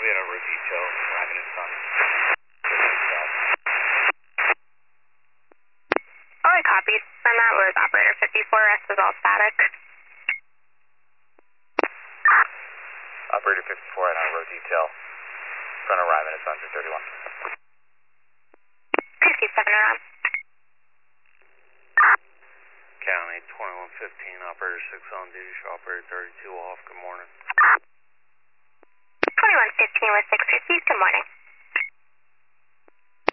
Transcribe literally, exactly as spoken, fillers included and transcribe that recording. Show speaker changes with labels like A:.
A: Copy on over detail, arriving in sun.
B: Oh, I copied. And that was operator fifty-four, rest is all static.
A: Operator fifty-four and on road detail. Front arriving at sun two thirty-one.
B: Please keep seven around.
C: County twenty-one fifteen, operator six on duty, show operator thirty-two off, good morning.
B: twenty-one fifteen with six fifty, good morning.